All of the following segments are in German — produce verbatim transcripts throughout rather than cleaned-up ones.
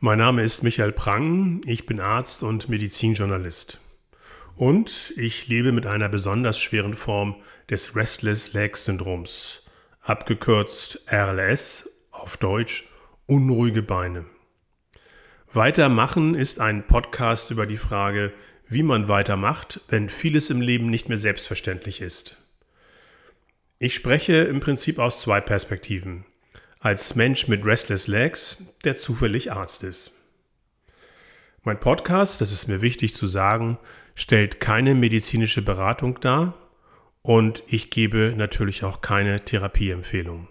Mein Name ist Michael Prang, ich bin Arzt und Medizinjournalist. Und ich lebe mit einer besonders schweren Form des Restless Leg Syndroms, abgekürzt R L S, auf Deutsch unruhige Beine. Weitermachen ist ein Podcast über die Frage, wie man weitermacht, wenn vieles im Leben nicht mehr selbstverständlich ist. Ich spreche im Prinzip aus zwei Perspektiven. Als Mensch mit Restless Legs, der zufällig Arzt ist. Mein Podcast, das ist mir wichtig zu sagen, stellt keine medizinische Beratung dar und ich gebe natürlich auch keine Therapieempfehlung.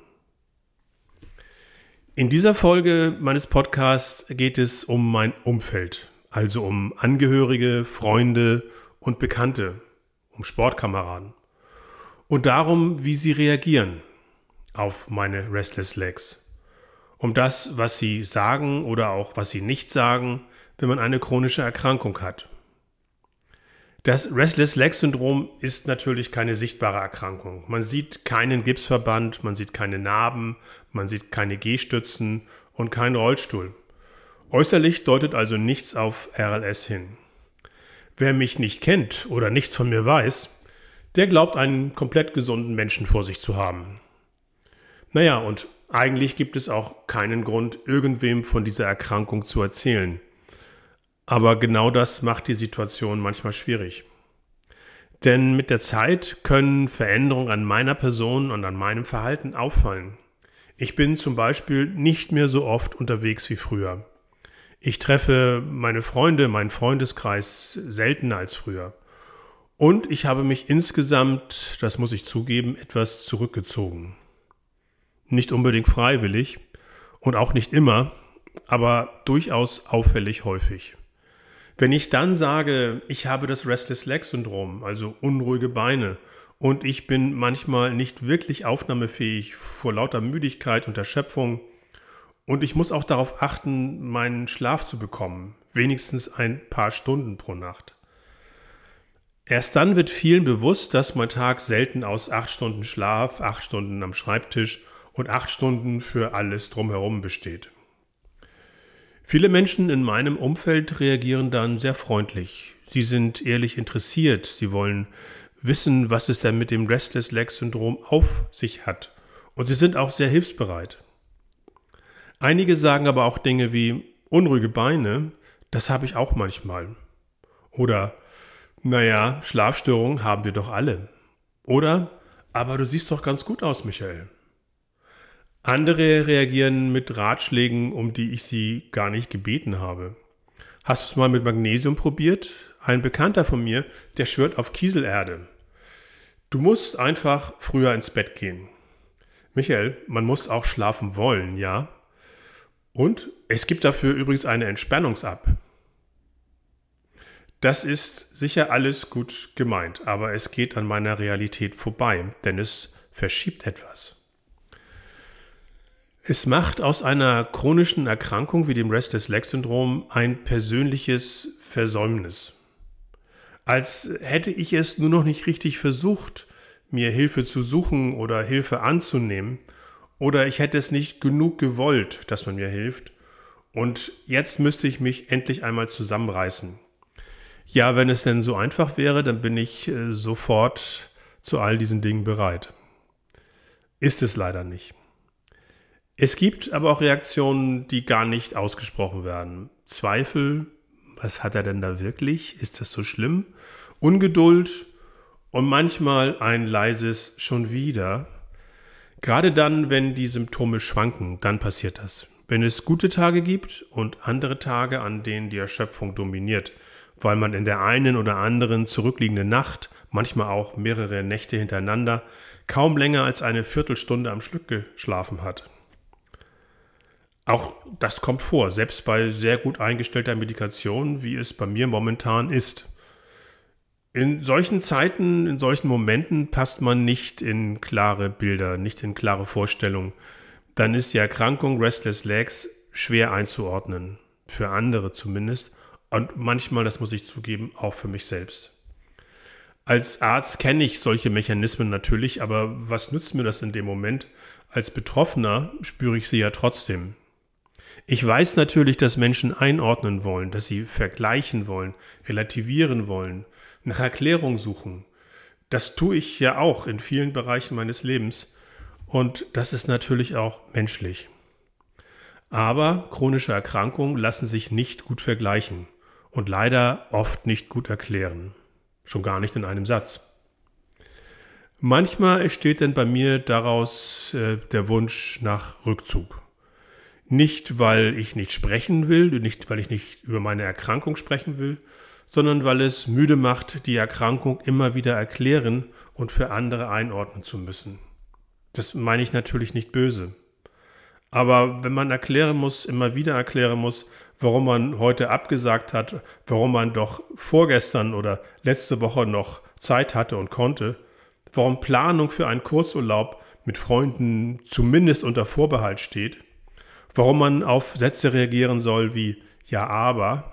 In dieser Folge meines Podcasts geht es um mein Umfeld, also um Angehörige, Freunde und Bekannte, um Sportkameraden und darum, wie sie reagieren auf meine Restless Legs. Um das, was sie sagen oder auch was sie nicht sagen, wenn man eine chronische Erkrankung hat. Das Restless Leg Syndrom ist natürlich keine sichtbare Erkrankung. Man sieht keinen Gipsverband, man sieht keine Narben, man sieht keine Gehstützen und keinen Rollstuhl. Äußerlich deutet also nichts auf R L S hin. Wer mich nicht kennt oder nichts von mir weiß, der glaubt, einen komplett gesunden Menschen vor sich zu haben. Naja, und eigentlich gibt es auch keinen Grund, irgendwem von dieser Erkrankung zu erzählen. Aber genau das macht die Situation manchmal schwierig. Denn mit der Zeit können Veränderungen an meiner Person und an meinem Verhalten auffallen. Ich bin zum Beispiel nicht mehr so oft unterwegs wie früher. Ich treffe meine Freunde, meinen Freundeskreis seltener als früher. Und ich habe mich insgesamt, das muss ich zugeben, etwas zurückgezogen. Nicht unbedingt freiwillig und auch nicht immer, aber durchaus auffällig häufig. Wenn ich dann sage, ich habe das Restless Leg Syndrom, also unruhige Beine, und ich bin manchmal nicht wirklich aufnahmefähig vor lauter Müdigkeit und Erschöpfung und ich muss auch darauf achten, meinen Schlaf zu bekommen, wenigstens ein paar Stunden pro Nacht. Erst dann wird vielen bewusst, dass mein Tag selten aus acht Stunden Schlaf, acht Stunden am Schreibtisch und acht Stunden für alles drumherum besteht. Viele Menschen in meinem Umfeld reagieren dann sehr freundlich. Sie sind ehrlich interessiert, sie wollen wissen, was es denn mit dem Restless Leg Syndrom auf sich hat. Und sie sind auch sehr hilfsbereit. Einige sagen aber auch Dinge wie unruhige Beine, das habe ich auch manchmal. Oder, naja, Schlafstörungen haben wir doch alle. Oder, aber du siehst doch ganz gut aus, Michael. Andere reagieren mit Ratschlägen, um die ich sie gar nicht gebeten habe. Hast du es mal mit Magnesium probiert? Ein Bekannter von mir, der schwört auf Kieselerde. Du musst einfach früher ins Bett gehen. Michael, man muss auch schlafen wollen, ja? Und es gibt dafür übrigens eine Entspannungs-App. Das ist sicher alles gut gemeint, aber es geht an meiner Realität vorbei, denn es verschiebt etwas. Es macht aus einer chronischen Erkrankung wie dem Restless Leg Syndrom ein persönliches Versäumnis. Als hätte ich es nur noch nicht richtig versucht, mir Hilfe zu suchen oder Hilfe anzunehmen, oder ich hätte es nicht genug gewollt, dass man mir hilft, und jetzt müsste ich mich endlich einmal zusammenreißen. Ja, wenn es denn so einfach wäre, dann bin ich äh, sofort zu all diesen Dingen bereit. Ist es leider nicht. Es gibt aber auch Reaktionen, die gar nicht ausgesprochen werden. Zweifel, was hat er denn da wirklich? Ist das so schlimm? Ungeduld und manchmal ein leises schon wieder. Gerade dann, wenn die Symptome schwanken, dann passiert das. Wenn es gute Tage gibt und andere Tage, an denen die Erschöpfung dominiert, weil man in der einen oder anderen zurückliegenden Nacht, manchmal auch mehrere Nächte hintereinander, kaum länger als eine Viertelstunde am Stück geschlafen hat. Auch das kommt vor, selbst bei sehr gut eingestellter Medikation, wie es bei mir momentan ist. In solchen Zeiten, in solchen Momenten passt man nicht in klare Bilder, nicht in klare Vorstellungen. Dann ist die Erkrankung Restless Legs schwer einzuordnen, für andere zumindest und manchmal, das muss ich zugeben, auch für mich selbst. Als Arzt kenne ich solche Mechanismen natürlich, aber was nützt mir das in dem Moment? Als Betroffener spüre ich sie ja trotzdem. Ich weiß natürlich, dass Menschen einordnen wollen, dass sie vergleichen wollen, relativieren wollen, nach Erklärung suchen. Das tue ich ja auch in vielen Bereichen meines Lebens und das ist natürlich auch menschlich. Aber chronische Erkrankungen lassen sich nicht gut vergleichen und leider oft nicht gut erklären. Schon gar nicht in einem Satz. Manchmal entsteht dann bei mir daraus äh, der Wunsch nach Rückzug. Nicht, weil ich nicht sprechen will, nicht, weil ich nicht über meine Erkrankung sprechen will, sondern weil es müde macht, die Erkrankung immer wieder erklären und für andere einordnen zu müssen. Das meine ich natürlich nicht böse. Aber wenn man erklären muss, immer wieder erklären muss, warum man heute abgesagt hat, warum man doch vorgestern oder letzte Woche noch Zeit hatte und konnte, warum Planung für einen Kurzurlaub mit Freunden zumindest unter Vorbehalt steht, warum man auf Sätze reagieren soll wie ja, aber.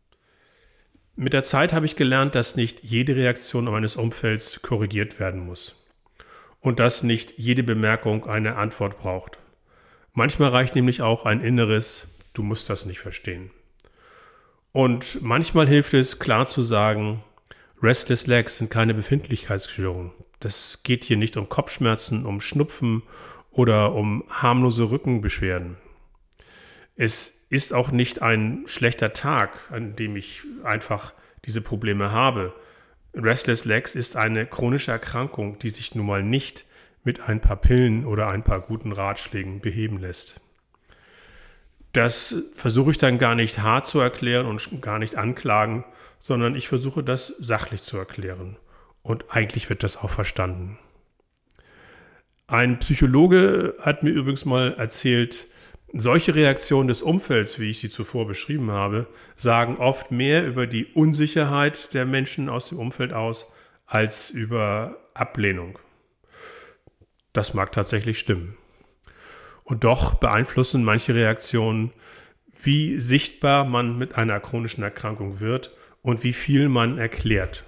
Mit der Zeit habe ich gelernt, dass nicht jede Reaktion meines Umfelds korrigiert werden muss und dass nicht jede Bemerkung eine Antwort braucht. Manchmal reicht nämlich auch ein inneres, du musst das nicht verstehen. Und manchmal hilft es, klar zu sagen, Restless Legs sind keine Befindlichkeitsstörungen. Das geht hier nicht um Kopfschmerzen, um Schnupfen oder um harmlose Rückenbeschwerden. Es ist auch nicht ein schlechter Tag, an dem ich einfach diese Probleme habe. Restless Legs ist eine chronische Erkrankung, die sich nun mal nicht mit ein paar Pillen oder ein paar guten Ratschlägen beheben lässt. Das versuche ich dann gar nicht hart zu erklären und gar nicht anklagen, sondern ich versuche das sachlich zu erklären. Und eigentlich wird das auch verstanden. Ein Psychologe hat mir übrigens mal erzählt, solche Reaktionen des Umfelds, wie ich sie zuvor beschrieben habe, sagen oft mehr über die Unsicherheit der Menschen aus dem Umfeld aus, als über Ablehnung. Das mag tatsächlich stimmen. Und doch beeinflussen manche Reaktionen, wie sichtbar man mit einer chronischen Erkrankung wird und wie viel man erklärt.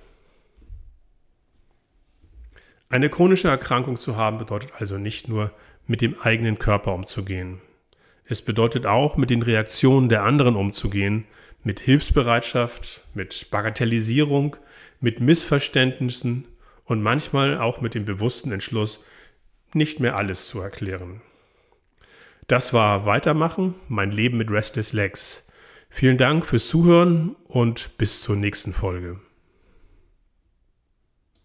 Eine chronische Erkrankung zu haben bedeutet also nicht nur, mit dem eigenen Körper umzugehen. Es bedeutet auch, mit den Reaktionen der anderen umzugehen, mit Hilfsbereitschaft, mit Bagatellisierung, mit Missverständnissen und manchmal auch mit dem bewussten Entschluss, nicht mehr alles zu erklären. Das war Weitermachen, mein Leben mit Restless Legs. Vielen Dank fürs Zuhören und bis zur nächsten Folge.